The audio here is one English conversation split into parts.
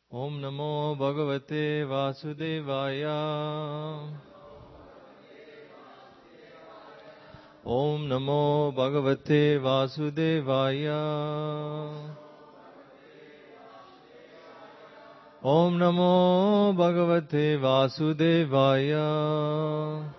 Om Namo Bhagavate Vasudevaya. Om Namo Bhagavate Vasudevaya. Om Namo Bhagavate Vasudevaya.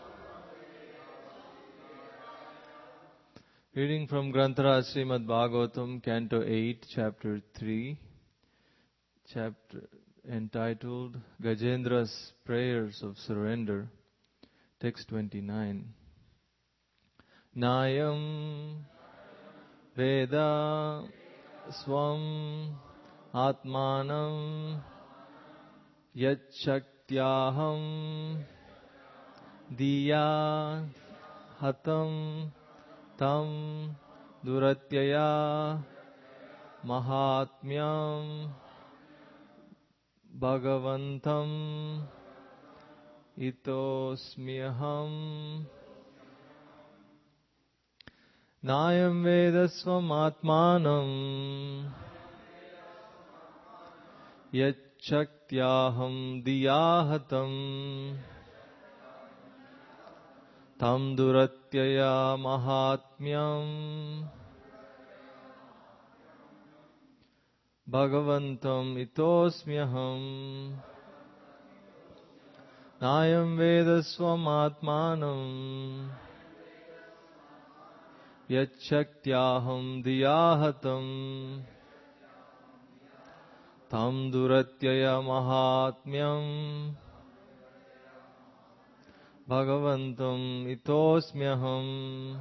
Reading from Granthara Srimad Bhagavatam, Canto 8, Chapter 3, chapter entitled Gajendra's Prayers of Surrender, text 29. Nayam Veda Swam Atmanam Yachaktyaham Diya Hatam Tam Duratyaya Mahatmyam Bhagavantam Itosmyaham Nayam Vedasvam Atmanam Yachaktyaham Diyahatam Tam Duratyaya Mahatmyam Bhagavantam Itosmyaham Nayam Vedasvam Atmanam Yachaktyaham Diyahatam Tam Duratyaya Mahatmyam Bhagavantam Itosmyaham.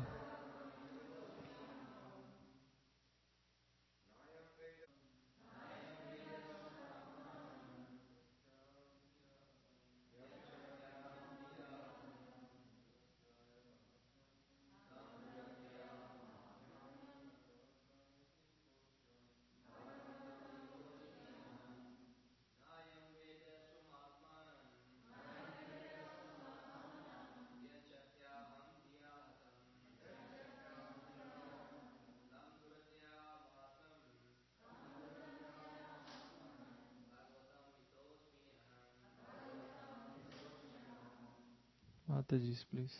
Mataji, please.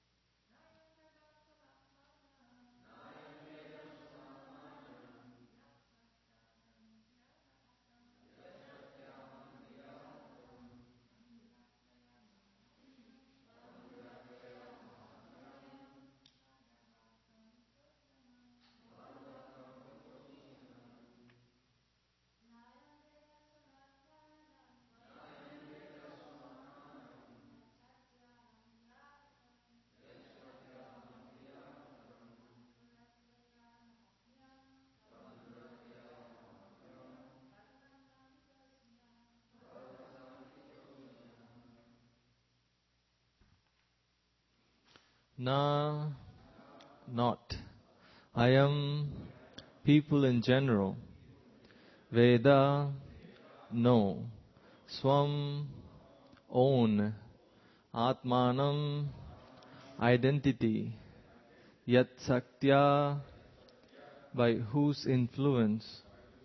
Na, not. I am, people in general. Veda, no. Swam, own. Atmanam, identity. Yat Saktya, by whose influence.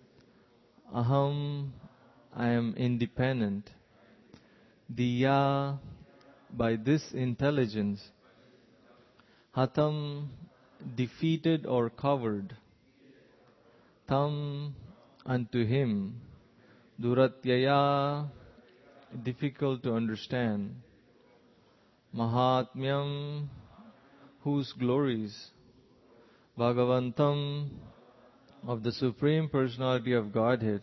Aham, I am independent. Diya, by this intelligence. Hatam, defeated or covered. Tam, unto him. Duratyaya, difficult to understand. Mahatmyam, whose glories. Bhagavantam, of the Supreme Personality of Godhead.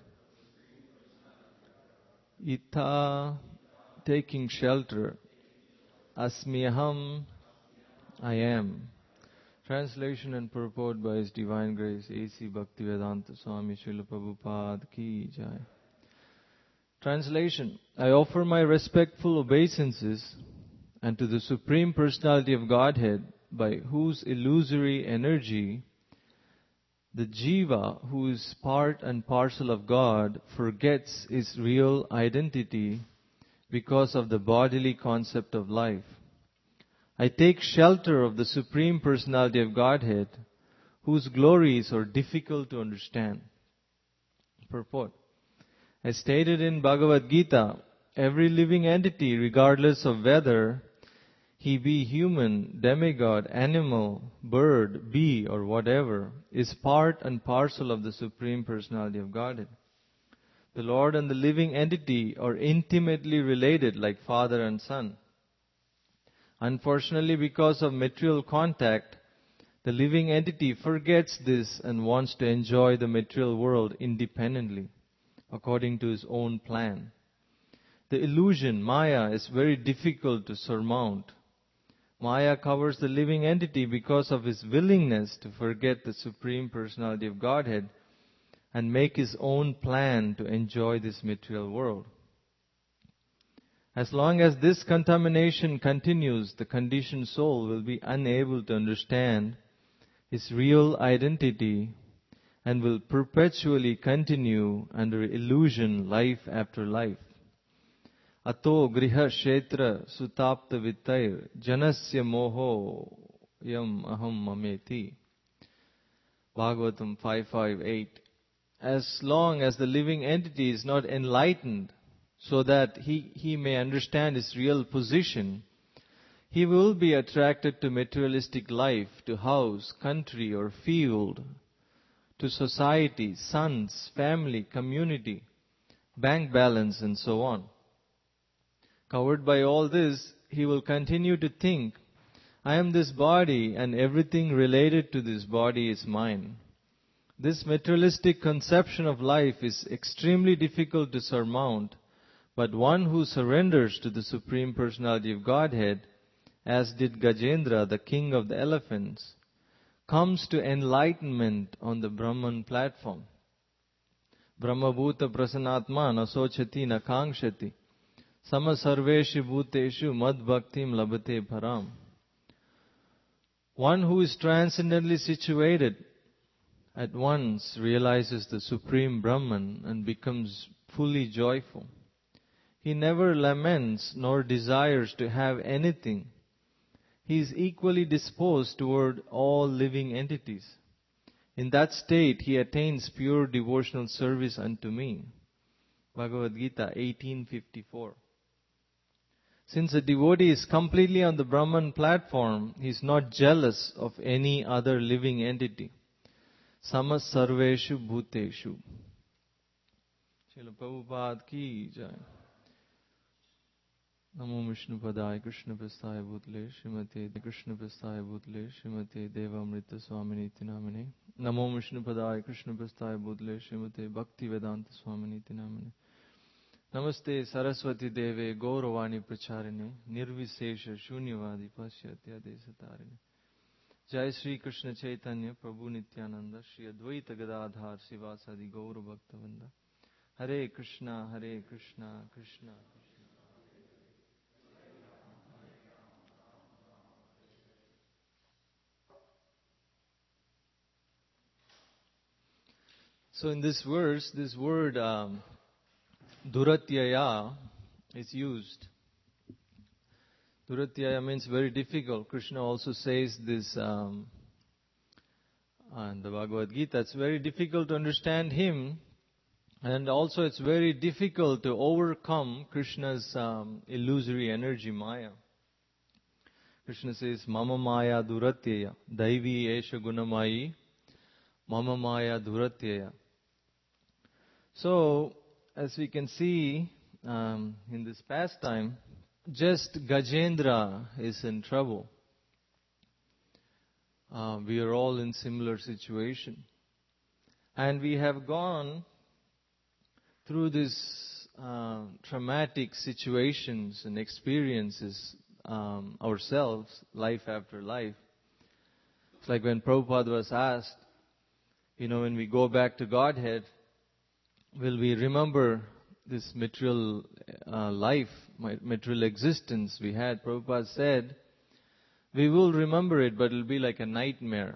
Ita, taking shelter. Asmiham, I am. Translation and purport by His Divine Grace A.C. Bhaktivedanta Swami Srila Prabhupada Ki Jai. Translation. I offer my respectful obeisances unto the Supreme Personality of Godhead, by whose illusory energy the Jiva, who is part and parcel of God, forgets his real identity because of the bodily concept of life. I take shelter of the Supreme Personality of Godhead, whose glories are difficult to understand. Purport. As stated in Bhagavad Gita, every living entity, regardless of whether he be human, demigod, animal, bird, bee, or whatever, is part and parcel of the Supreme Personality of Godhead. The Lord and the living entity are intimately related like father and son. Unfortunately, because of material contact, the living entity forgets this and wants to enjoy the material world independently, according to his own plan. The illusion, Maya, is very difficult to surmount. Maya covers the living entity because of his willingness to forget the Supreme Personality of Godhead and make his own plan to enjoy this material world. As long as this contamination continues, the conditioned soul will be unable to understand his real identity and will perpetually continue under illusion life after life. Ato griha kshetra sutapta vittair janasya moho yam aham mameti. Bhagavatam 5.5.8. As long as the living entity is not enlightened so that he may understand his real position, he will be attracted to materialistic life, to house, country or field, to society, sons, family, community, bank balance and so on. Covered by all this, he will continue to think, I am this body and everything related to this body is mine. This materialistic conception of life is extremely difficult to surmount, but one who surrenders to the Supreme Personality of Godhead, as did Gajendra, the king of the elephants, comes to enlightenment on the Brahman platform. Brahmabhuta prasanatma nasochati nakangshati sama sarveshu bhuteshu mad bhaktim labate param. One who is transcendently situated at once realizes the Supreme Brahman and becomes fully joyful. He never laments nor desires to have anything. He is equally disposed toward all living entities. In that state, he attains pure devotional service unto me. Bhagavad Gita 18.54. Since a devotee is completely on the Brahman platform, he is not jealous of any other living entity. Samas sarveshu bhuteshu. Srila Prabhupada ki jai. Namo Vishnu Padaya Krishna Prasthaya Bhutale Srimate Krishna Prasthaya Bhutale Srimate Devamrita Swaminiti Namane. Namo Vishnu Padaya Krishna Prasthaya Bhutale Srimate Bhakti Vedanta Swaminiti Namane. Namaste Saraswati Deve Gauravani Pracharine Nirvisesha Shunyavadi Pasyatya Desatarine. Jai Sri Krishna Chaitanya Prabhu Nityananda Shri Advaita Gadadhar Sivasadi Gaura Bhaktavanda. Hare Krishna Krishna Krishna. So in this verse, this word Duratyaya is used. Duratyaya means very difficult. Krishna also says this in the Bhagavad Gita. It's very difficult to understand him, and also it's very difficult to overcome Krishna's illusory energy, Maya. Krishna says, Mama Maya Duratyaya, Daivi Esha Gunamayi, Mama Maya Duratyaya. So, as we can see in this pastime, just Gajendra is in trouble. We are all in similar situation. And we have gone through these traumatic situations and experiences ourselves, life after life. It's like when Prabhupada was asked, when we go back to Godhead, will we remember this material life, material existence we had? Prabhupada said, we will remember it, but it will be like a nightmare.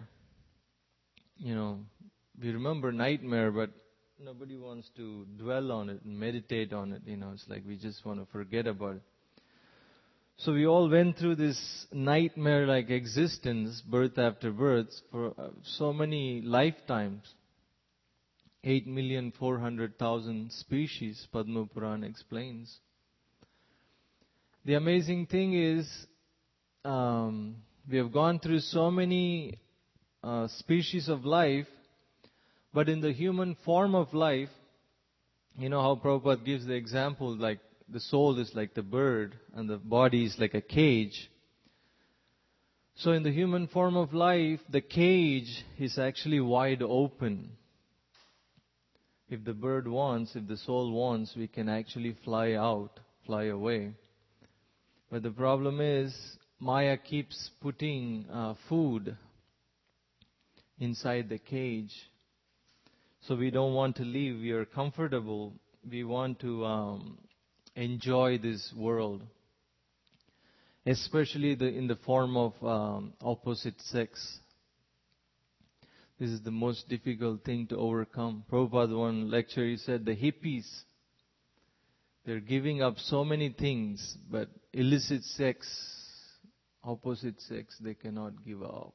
We remember nightmare, but nobody wants to dwell on it and meditate on it. It's like we just want to forget about it. So we all went through this nightmare-like existence, birth after birth, for so many lifetimes. 8,400,000 species, Padma Purana explains. The amazing thing is, we have gone through so many species of life, but in the human form of life, you know how Prabhupada gives the example, like the soul is like the bird and the body is like a cage. So in the human form of life, the cage is actually wide open. If the bird wants, if the soul wants, we can actually fly out, fly away. But the problem is, Maya keeps putting food inside the cage. So we don't want to leave. We are comfortable. We want to enjoy this world. Especially in the form of opposite sex. This is the most difficult thing to overcome. Prabhupada, one lecture, he said, the hippies, they're giving up so many things, but illicit sex, opposite sex, they cannot give up.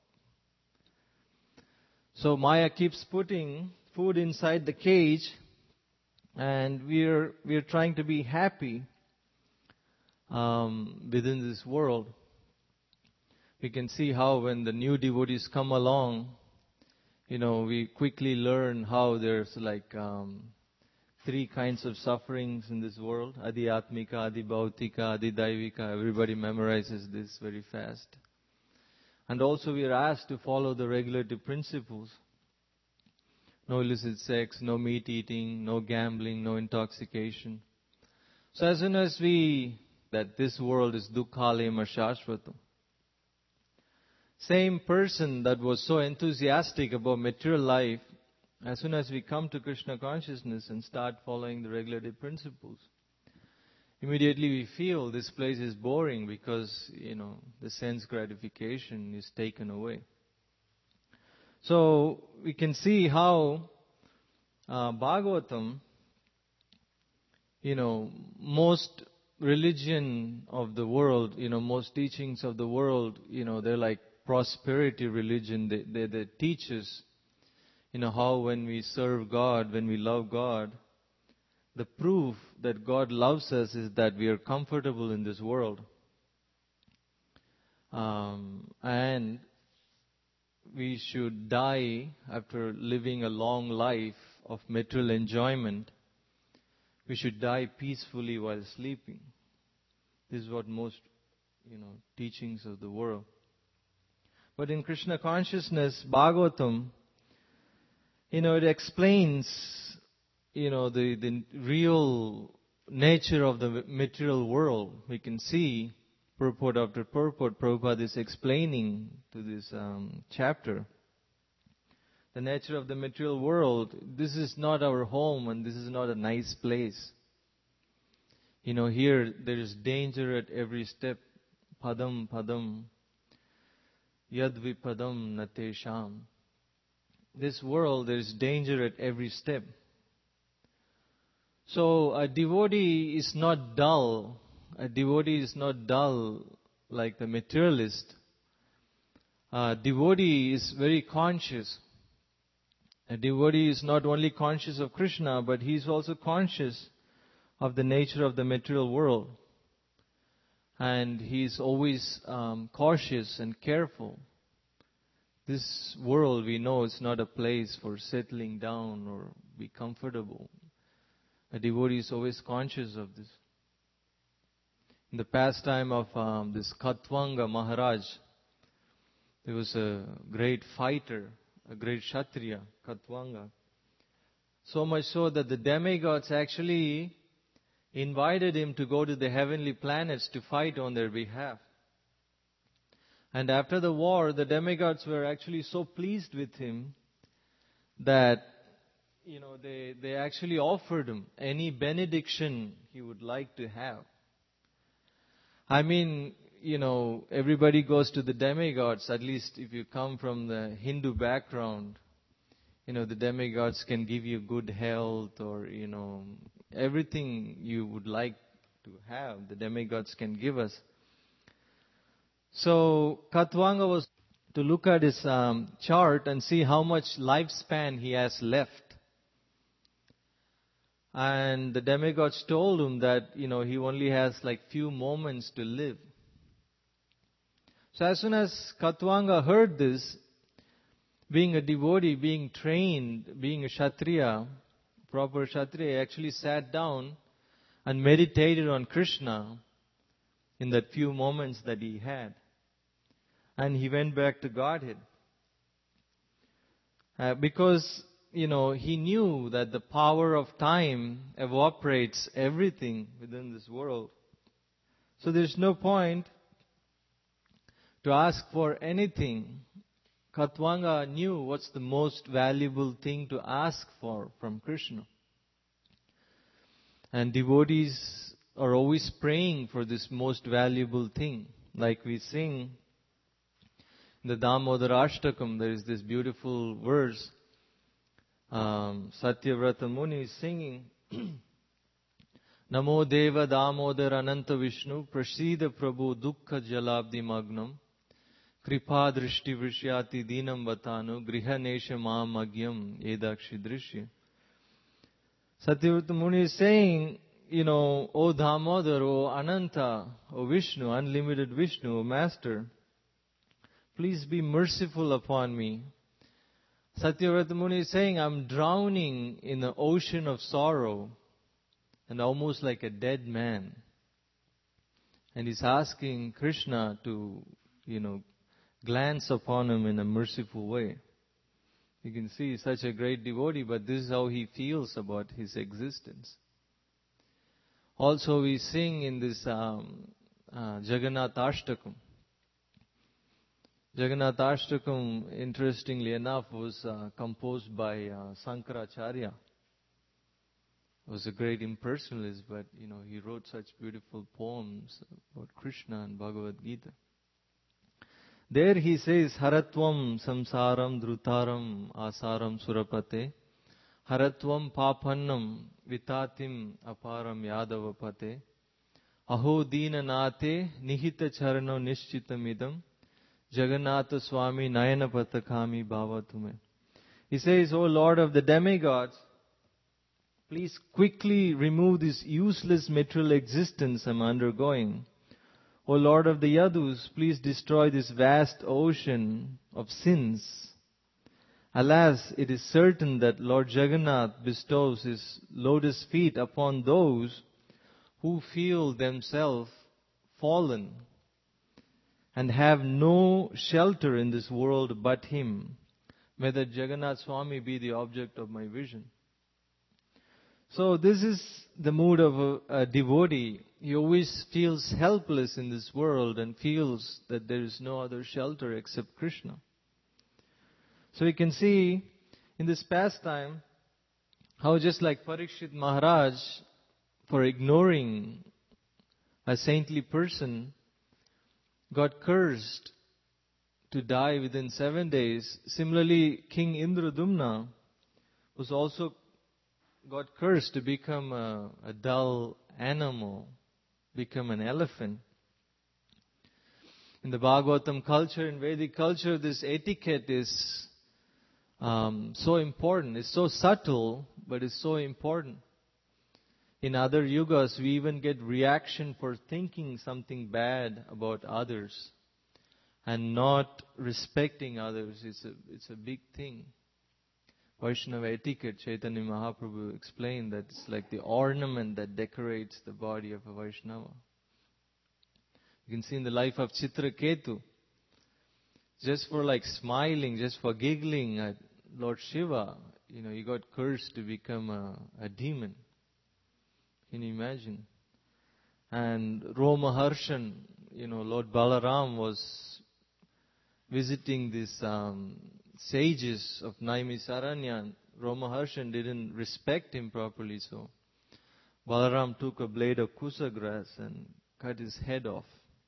So Maya keeps putting food inside the cage, and we're trying to be happy within this world. We can see how when the new devotees come along, you know, we quickly learn how there's like 3 kinds of sufferings in this world. Adhyatmika, Adhibhautika, Adhidaivika. Everybody memorizes this very fast. And also we are asked to follow the regulative principles. No illicit sex, no meat eating, no gambling, no intoxication. So as soon as that this world is dukkhalema shashvatam. Same person that was so enthusiastic about material life, as soon as we come to Krishna consciousness and start following the regulative principles, immediately we feel this place is boring because, you know, the sense gratification is taken away. So we can see how Bhagavatam, you know, most religion of the world, you know, most teachings of the world, you know, they're like prosperity religion. They teach us, you know, how when we serve God, when we love God, the proof that God loves us is that we are comfortable in this world. And we should die after living a long life of material enjoyment. We should die peacefully while sleeping. This is what most, you know, teachings of the world. But in Krishna consciousness, Bhagavatam, you know, it explains, you know, the real nature of the material world. We can see purport after purport, Prabhupada is explaining to this chapter. The nature of the material world, this is not our home and this is not a nice place. You know, here there is danger at every step. Padam, padam, yadvipadam natesham. This world, there is danger at every step. So a devotee is not dull. A devotee is not dull like the materialist. A devotee is very conscious. A devotee is not only conscious of Krishna, but he is also conscious of the nature of the material world. And he is always cautious and careful. This world, we know, is not a place for settling down or be comfortable. A devotee is always conscious of this. In the pastime of this Katvanga Maharaj, there was a great fighter, a great Kshatriya, Katvanga. So much so that the demigods actually invited him to go to the heavenly planets to fight on their behalf. And after the war, the demigods were actually so pleased with him that, you know, they actually offered him any benediction he would like to have. I mean, you know, everybody goes to the demigods, at least if you come from the Hindu background. You know, the demigods can give you good health or, you know, everything you would like to have, the demigods can give us. So Katvanga was to look at his chart and see how much lifespan he has left. And the demigods told him that, he only has like few moments to live. So as soon as Katvanga heard this, being a devotee, being trained, being a Kshatriya, proper Kshatriya, he actually sat down and meditated on Krishna in that few moments that he had. And he went back to Godhead. Because, he knew that the power of time evaporates everything within this world. So there's no point to ask for anything. Katvanga knew what's the most valuable thing to ask for from Krishna. And devotees are always praying for this most valuable thing. Like we sing in the Damodara Ashtakam, there is this beautiful verse. Satyavrata Muni is singing, Namo Deva Damodara Ananta Vishnu Prasida Prabhu Dukkha Jalabdi Magnam Kripa Drishti Vrishyati Dinam Vatanu Griha Nesha Maam Agyam Edakshi Drishya. Satyavrata Muni is saying, O Damodar, O Ananta, O Vishnu, unlimited Vishnu, O Master, please be merciful upon me. Satyavrata Muni is saying, I'm drowning in the ocean of sorrow and almost like a dead man. And he's asking Krishna to, glance upon him in a merciful way. You can see he's such a great devotee, but this is how he feels about his existence. Also we sing in this Jagannath Ashtakam. Jagannath Ashtakam, interestingly enough, was composed by Sankaracharya. He was a great impersonalist, but he wrote such beautiful poems about Krishna and Bhagavad Gita. There he says, Haratvam samsaram drutaram asaram surapate, Haratvam papannam vitatim aparam yadavapate, Aho dina nate nihita charano nishchitamidam, Jagannatha Swami Nayana Patakami Bhavatume. He says, O Lord of the demigods, please quickly remove this useless material existence I'm undergoing. O Lord of the Yadus, please destroy this vast ocean of sins. Alas, it is certain that Lord Jagannath bestows his lotus feet upon those who feel themselves fallen and have no shelter in this world but him. May that Jagannath Swami be the object of my vision. So this is the mood of a devotee. He always feels helpless in this world and feels that there is no other shelter except Krishna. So you can see in this pastime how just like Parikshit Maharaj, for ignoring a saintly person, got cursed to die within 7 days. Similarly, King Indradumna was also got cursed to become a dull animal, become an elephant. In the Bhagavatam culture, in Vedic culture, this etiquette is so important. It's so subtle, but it's so important. In other yugas, we even get reaction for thinking something bad about others and not respecting others. It's a big thing. Vaishnava etiquette, Chaitanya Mahaprabhu explained that it's like the ornament that decorates the body of a Vaishnava. You can see in the life of Chitraketu, just for like smiling, just for giggling at Lord Shiva, he got cursed to become a demon. Can you imagine? And Romaharshan, Lord Balaram was visiting these sages of Naimisaranya, and Romaharshan didn't respect him properly, so Balaram took a blade of kusa grass and cut his head off.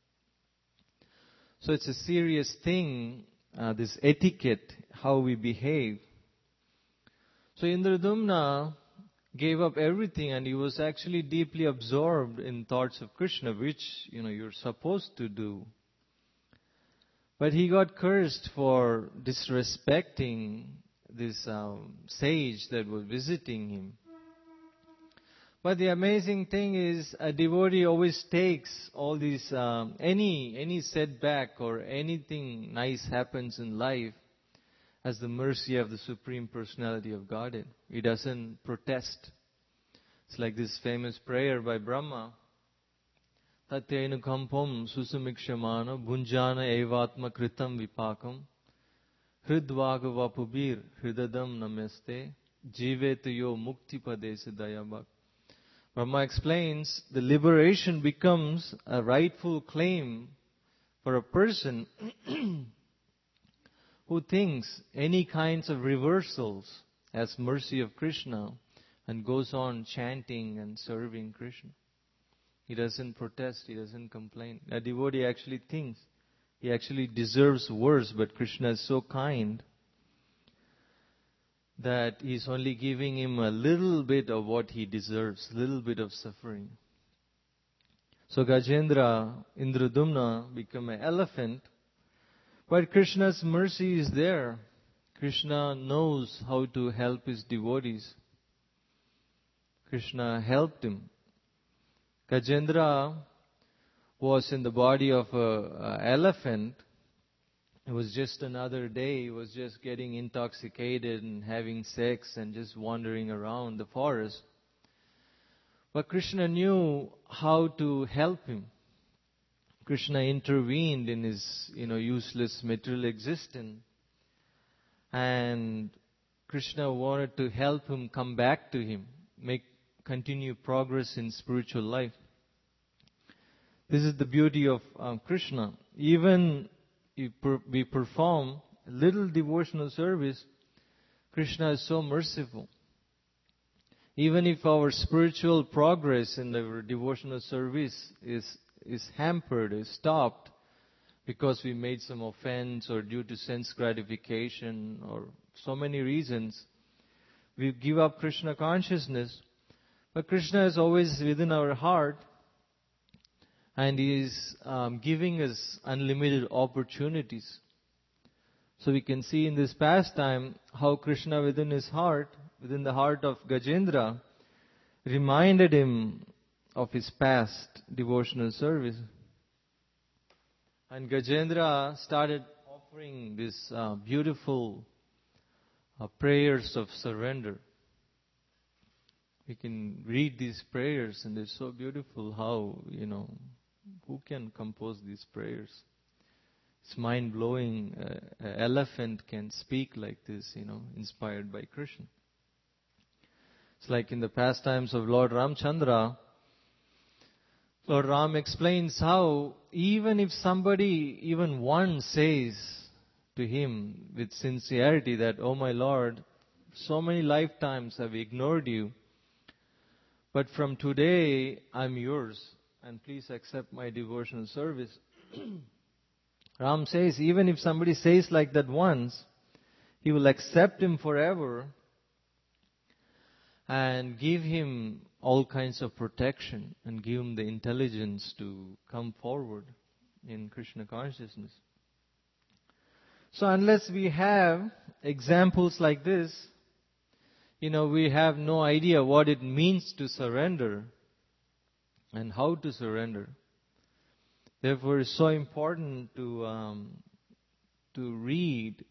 So it's a serious thing, this etiquette, how we behave. So Indradumna gave up everything and he was actually deeply absorbed in thoughts of Krishna, which, you're supposed to do. But he got cursed for disrespecting this sage that was visiting him. But the amazing thing is, a devotee always takes all these, any setback or anything nice happens in life as the mercy of the Supreme Personality of Godhead. He doesn't protest. It's like this famous prayer by Brahma. Tatyenu kampam susamikshamana bhunjana evatma kritam vipakam hridvagavapubir hridadam namaste jivetu yo mukti padese dayabhak. Brahma explains the liberation becomes a rightful claim for a person who thinks any kinds of reversals as mercy of Krishna and goes on chanting and serving Krishna. He doesn't protest, he doesn't complain. A devotee actually thinks he actually deserves worse, but Krishna is so kind that he's only giving him a little bit of what he deserves, a little bit of suffering. So Gajendra, Indradumna become an elephant, but Krishna's mercy is there. Krishna knows how to help his devotees. Krishna helped him. Gajendra was in the body of an elephant. It was just another day. He was just getting intoxicated and having sex and just wandering around the forest. But Krishna knew how to help him. Krishna intervened in his, useless material existence. And Krishna wanted to help him come back to him, continue progress in spiritual life. This is the beauty of Krishna. Even if we perform a little devotional service, Krishna is so merciful. Even if our spiritual progress in our devotional service is hampered, is stopped, because we made some offense or due to sense gratification or so many reasons, we give up Krishna consciousness. But Krishna is always within our heart, and He is giving us unlimited opportunities. So we can see in this pastime how Krishna within his heart, within the heart of Gajendra, reminded him of his past devotional service. And Gajendra started offering these beautiful prayers of surrender. We can read these prayers and they're so beautiful. How, who can compose these prayers? It's mind-blowing. An elephant can speak like this, inspired by Krishna. It's like in the pastimes of Lord Ramchandra, Lord Ram explains how even if somebody, even one, says to him with sincerity that, "Oh my Lord, so many lifetimes I've ignored you, but from today I'm yours, and please accept my devotional service." Ram says, even if somebody says like that once, he will accept him forever and give him all kinds of protection and give him the intelligence to come forward in Krishna consciousness. So unless we have examples like this, we have no idea what it means to surrender and how to surrender. Therefore, it's so important to read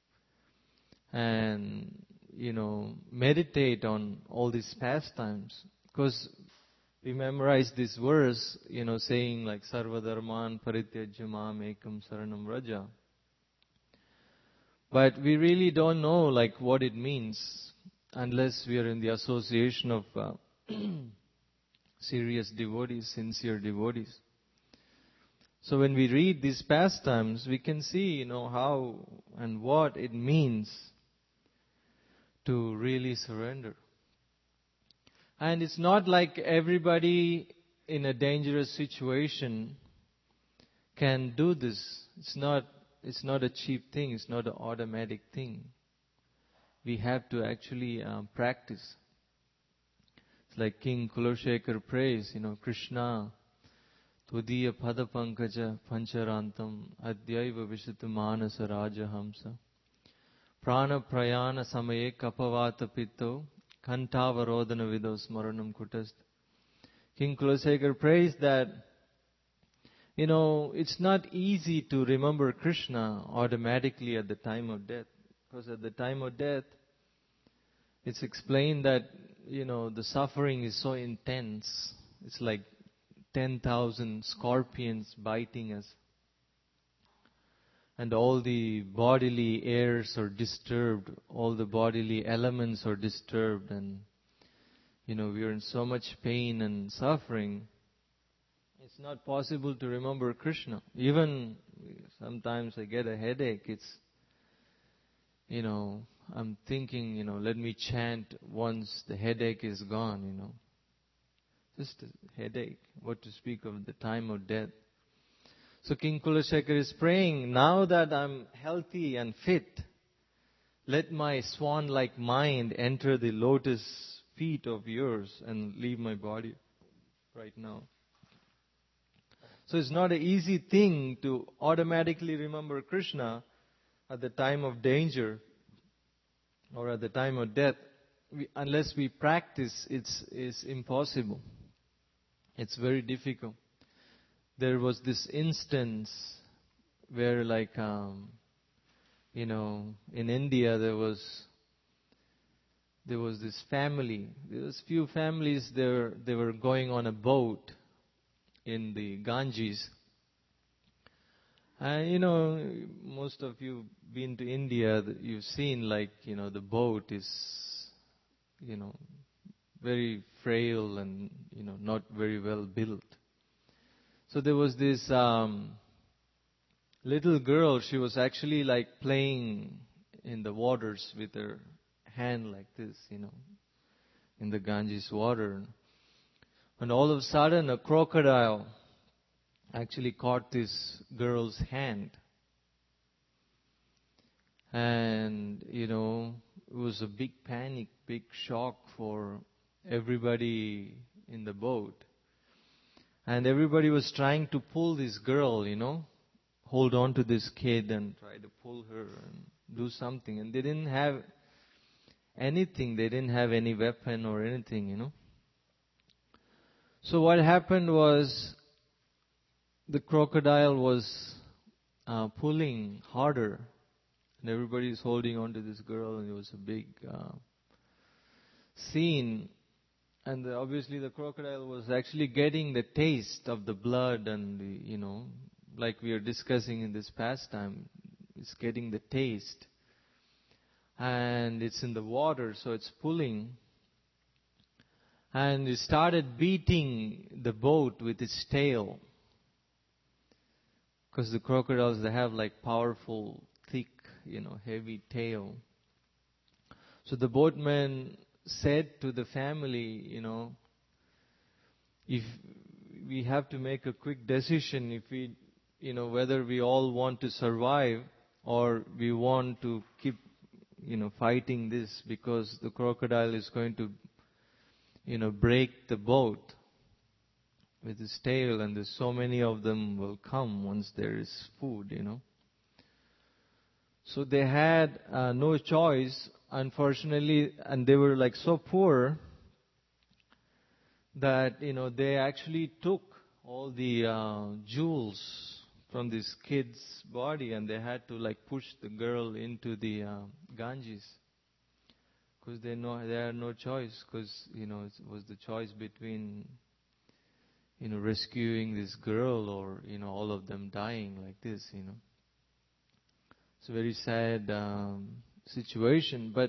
and meditate on all these pastimes, because we memorize this verse, saying like Sarva Dharman Parityajya Mam Ekam Saranam Raja. But we really don't know like what it means unless we are in the association of serious devotees, sincere devotees. So when we read these pastimes, we can see, how and what it means to really surrender. And it's not like everybody in a dangerous situation can do this. It's not a cheap thing. It's not an automatic thing. We have to actually practice. It's like King Kulashekar prays, Krishna, Tvadiya Pada Pankaja Pancharantam Adyaiva Vishita Manasa Raja Hamsa Prana Prayana Samaye Kapavata Pitto Kantavarodana Vido Smaranam Kutast King Kulasekar prays that, it's not easy to remember Krishna automatically at the time of death. Because at the time of death, it's explained that, the suffering is so intense. It's like 10,000 scorpions biting us. And all the bodily airs are disturbed. All the bodily elements are disturbed. And, we are in so much pain and suffering. It's not possible to remember Krishna. Even sometimes I get a headache. It's, I'm thinking, let me chant once the headache is gone, Just a headache. What to speak of the time of death. So King Kulasekar is praying, now that I'm healthy and fit, let my swan-like mind enter the lotus feet of yours and leave my body right now. So it's not an easy thing to automatically remember Krishna at the time of danger or at the time of death. Unless we practice, it's impossible. It's very difficult. There was this instance where, in India there was this family. There was few families there. They were going on a boat in the Ganges. And most of you been to India. You've seen the boat is, very frail and not very well built. So there was this little girl. She was actually playing in the waters with her hand like this, in the Ganges water. And all of a sudden, a crocodile actually caught this girl's hand. And, it was a big panic, big shock for everybody in the boat. And everybody was trying to pull this girl, hold on to this kid and try to pull her and do something. And they didn't have anything. They didn't have any weapon or anything, So what happened was the crocodile was pulling harder. And everybody is holding on to this girl. And it was a big scene. And obviously the crocodile was actually getting the taste of the blood and like we are discussing in this pastime, it's getting the taste. And it's in the water, so it's pulling. And it started beating the boat with its tail. Because the crocodiles, they have powerful, thick, heavy tail. So the boatman said to the family, if we have to make a quick decision, if we, whether we all want to survive or we want to keep, fighting this because the crocodile is going to, break the boat with his tail, and there's so many of them will come once there is food, So they had no choice, unfortunately, and they were so poor that, they actually took all the jewels from this kid's body, and they had to push the girl into the Ganges. Because they had no choice, because, it was the choice between, rescuing this girl or, all of them dying like this, It's a very sad situation. But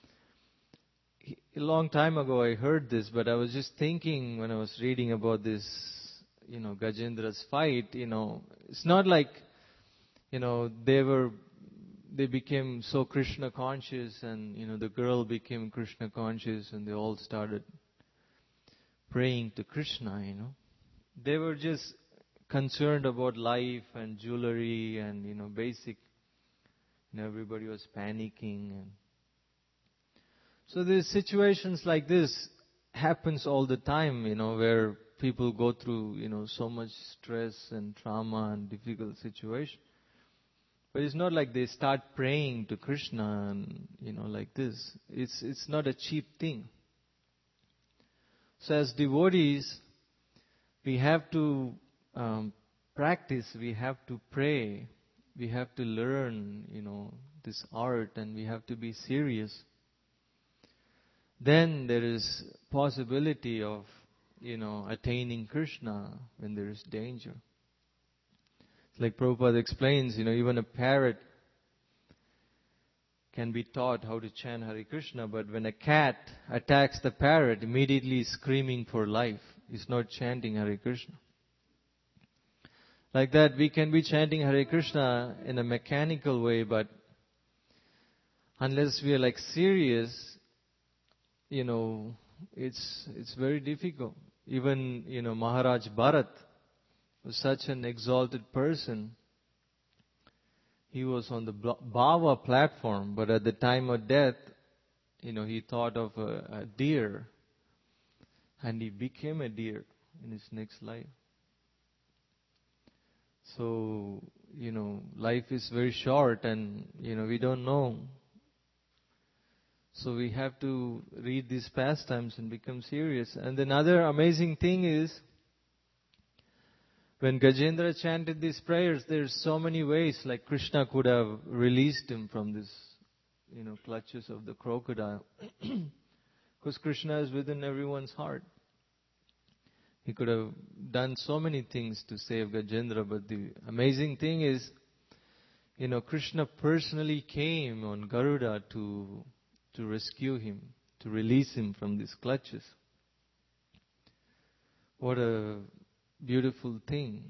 a long time ago I heard this, but I was just thinking when I was reading about this, Gajendra's fight, it's not they became so Krishna conscious and, the girl became Krishna conscious and they all started praying to Krishna, They were just concerned about life and jewelry and, basic. Everybody was panicking. And so there's situations like this happens all the time, where people go through, so much stress and trauma and difficult situation. But it's not like they start praying to Krishna and, like this. It's not a cheap thing. So as devotees, we have to practice, we have to pray, we have to learn, this art, and we have to be serious. Then there is possibility of, attaining Krishna when there is danger. Like Prabhupada explains, even a parrot can be taught how to chant Hare Krishna, but when a cat attacks the parrot, immediately screaming for life, is not chanting Hare Krishna. Like that, we can be chanting Hare Krishna in a mechanical way, but unless we are serious, it's very difficult. Even, Maharaj Bharat was such an exalted person. He was on the Bhava platform, but at the time of death, he thought of a deer, and he became a deer in his next life. So, life is very short, and, we don't know. So we have to read these pastimes and become serious. And another amazing thing is, when Gajendra chanted these prayers, there's so many ways, like Krishna could have released him from this, clutches of the crocodile. Because Krishna is within everyone's heart. He could have done so many things to save Gajendra, but the amazing thing is, Krishna personally came on Garuda to rescue him, to release him from these clutches. What a beautiful thing.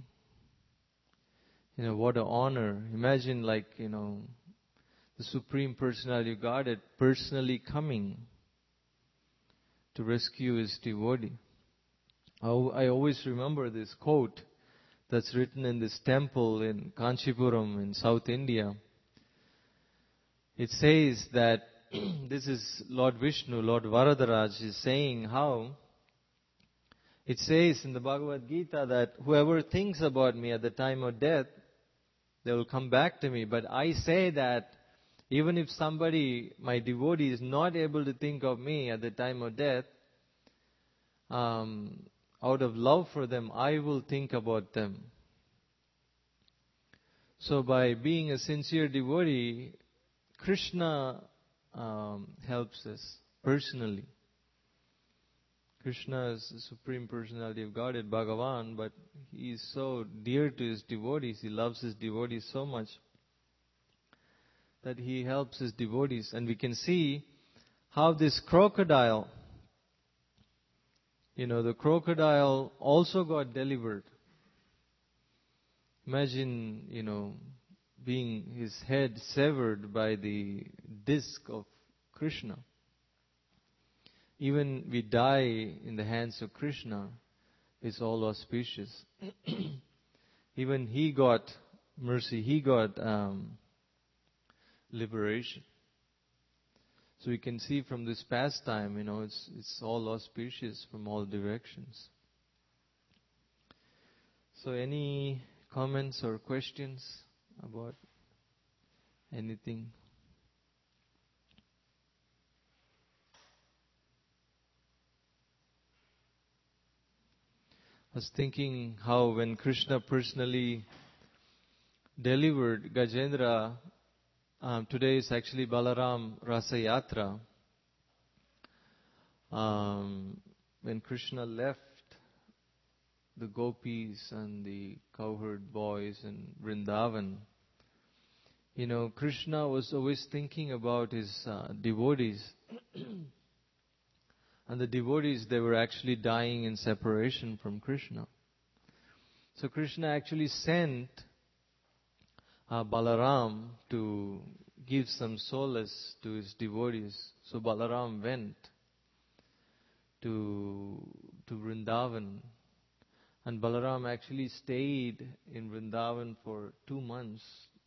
What an honor. Imagine the Supreme Personality of Godhead personally coming to rescue his devotee. I always remember this quote that's written in this temple in Kanchipuram in South India. It says that this is Lord Vishnu, Lord Varadaraj is saying how it says in the Bhagavad Gita that whoever thinks about me at the time of death, they will come back to me. But I say that even if somebody, my devotee, is not able to think of me at the time of death, out of love for them, I will think about them. So by being a sincere devotee, Krishna helps us personally. Krishna is the Supreme Personality of Godhead, Bhagavan, but he is so dear to his devotees. He loves his devotees so much that he helps his devotees. And we can see how this crocodile, the crocodile also got delivered. Imagine, being his head severed by the disc of Krishna. Even we die in the hands of Krishna, it's all auspicious. Even he got mercy, he got liberation. So we can see from this pastime, it's all auspicious from all directions. So any comments or questions about anything? I was thinking how when Krishna personally delivered Gajendra, today is actually Balaram Rasa Yatra. When Krishna left the gopis and the cowherd boys in Vrindavan, Krishna was always thinking about his devotees. And the devotees, they were actually dying in separation from Krishna. So Krishna actually sent Balaram to give some solace to his devotees. So Balaram went to Vrindavan. And Balaram actually stayed in Vrindavan for 2 months,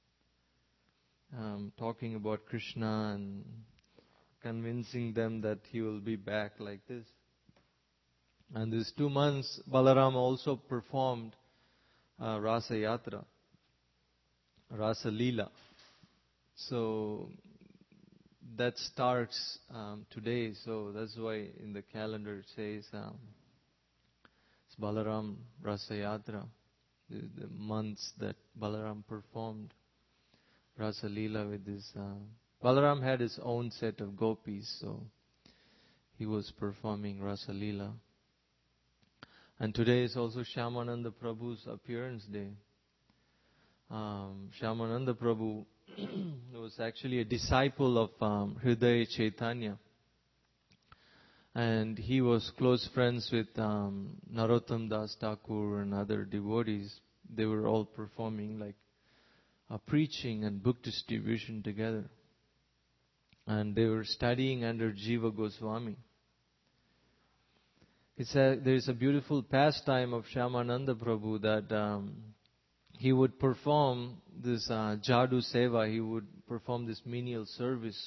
talking about Krishna and convincing them that he will be back like this. And these 2 months, Balaram also performed Rasa Yatra, Rasa Leela. So that starts today. So that's why in the calendar it says It's Balaram Rasa Yatra, the months that Balaram performed Rasa Leela with his... Balaram had his own set of gopis, so he was performing Rasa Leela. And today is also Shyamananda Prabhu's appearance day. Shyamananda Prabhu was actually a disciple of Hridaya Chaitanya. And he was close friends with Narottam Das Thakur and other devotees. They were all performing like preaching and book distribution together. And they were studying under Jiva Goswami. There is a beautiful pastime of Shyamananda Prabhu that he would perform this Jadu Seva. He would perform this menial service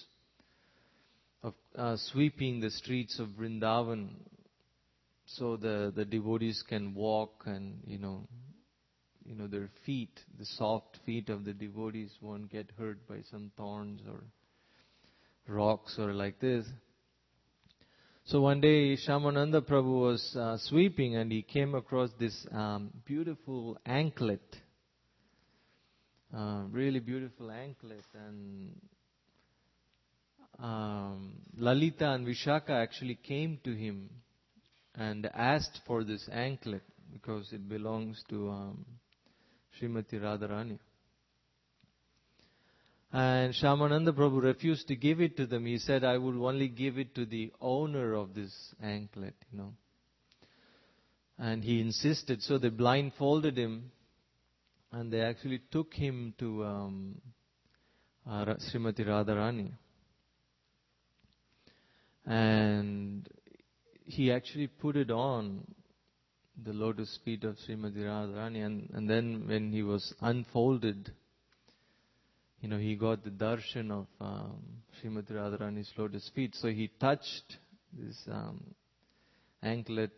of sweeping the streets of Vrindavan so the devotees can walk and, their feet, the soft feet of the devotees won't get hurt by some thorns or rocks or like this. So one day Shyamananda Prabhu was sweeping and he came across this beautiful anklet. Really beautiful anklet. And Lalita and Vishaka actually came to him and asked for this anklet because it belongs to Srimati Radharani. And Shyamananda Prabhu refused to give it to them. He said, I will only give it to the owner of this anklet, And he insisted. So they blindfolded him and they actually took him to Srimati Radharani. And he actually put it on the lotus feet of Srimati Radharani. And then when he was unfolded, he got the darshan of Srimati Radharani's lotus feet. So he touched this anklet,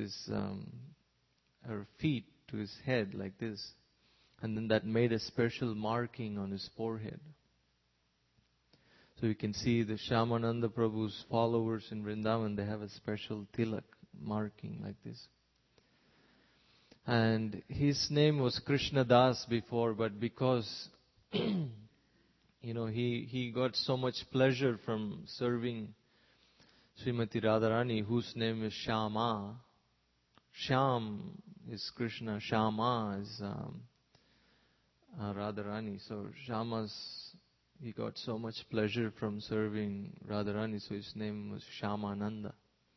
her feet to his head like this. And then that made a special marking on his forehead. So you can see the Shyamananda Prabhu's followers in Vrindavan, they have a special tilak marking like this. And his name was Krishna Das before, but because he got so much pleasure from serving Srimati Radharani, whose name is Shyama. Shyam is Krishna, Shyama is Radharani. So he got so much pleasure from serving Radharani, so his name was Shyamananda.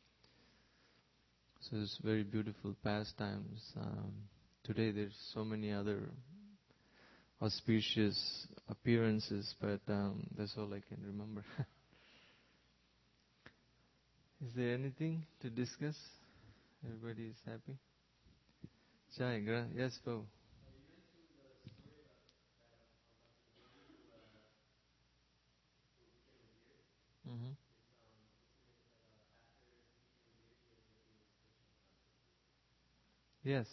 So it's very beautiful pastimes. Today there's so many other auspicious appearances, but that's all I can remember. Is there anything to discuss? Everybody is happy? Jai, yes, Paul. Mm-hmm. Yes.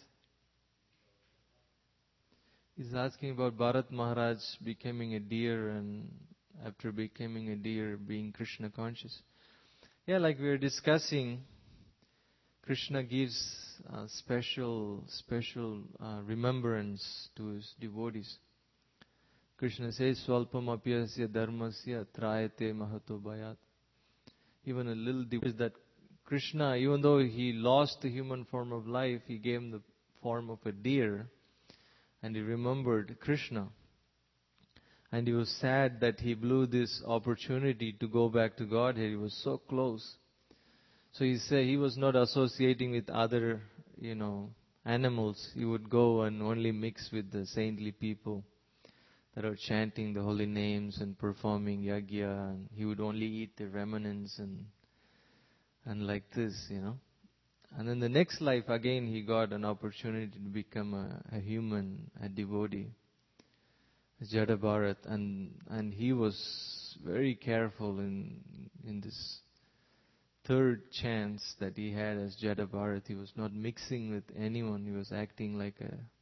He's asking about Bharat Maharaj becoming a deer and after becoming a deer being Krishna conscious. Yeah, like we were discussing, Krishna gives special remembrance to his devotees. Krishna says, Swalpam apyasya dharmasya trayate mahato bhayat. Even a little devote that Krishna, even though he lost the human form of life, he gave him the form of a deer. And he remembered Krishna. And he was sad that he blew this opportunity to go back to Godhead. He was so close. So he said he was not associating with other, animals. He would go and only mix with the saintly people that are chanting the holy names and performing yagya. And he would only eat the remnants and like this, And then the next life, again, he got an opportunity to become a human, a devotee, Jada Bharat, and he was very careful in this third chance that he had as Jada Bharat. He was not mixing with anyone. He was acting like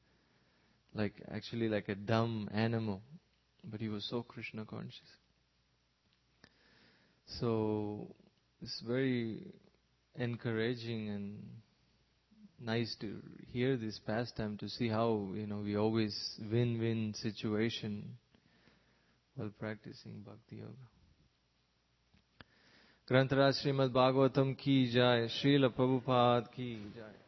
a dumb animal, but he was so Krishna conscious. So it's very encouraging and nice to hear this pastime, to see how, we always win-win situation while practicing Bhakti Yoga. ग्रंथराज Shrimad Bhagavatam की जय, श्रील प्रभुपाद की जय.